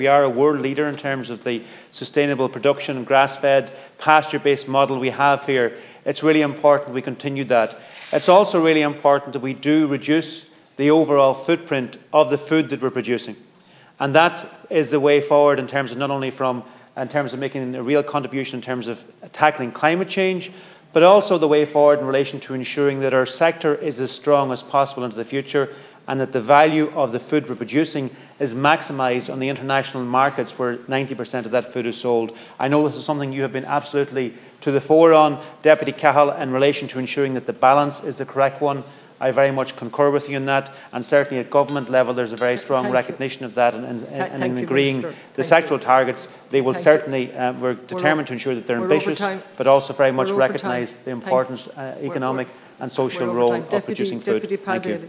We are a world leader in terms of the sustainable production, grass-fed, pasture-based model we have here. It's really important we continue that. It's also really important that we do reduce the overall footprint of the food that we're producing. And that is the way forward in terms of not only in terms of making a real contribution in terms of tackling climate change, but also the way forward in relation to ensuring that our sector is as strong as possible into the future and that the value of the food we're producing is maximised on the international markets where 90% of that food is sold. I know this is something you have been absolutely to the fore on, Deputy Cahill, in relation to ensuring that the balance is the correct one. I very much concur with you in that, and certainly at government level there's a very strong recognition of that, and in agreeing the sectoral targets, they will certainly, we're determined to ensure that they're ambitious, but also very much recognise the important economic and social role of producing food. Thank you.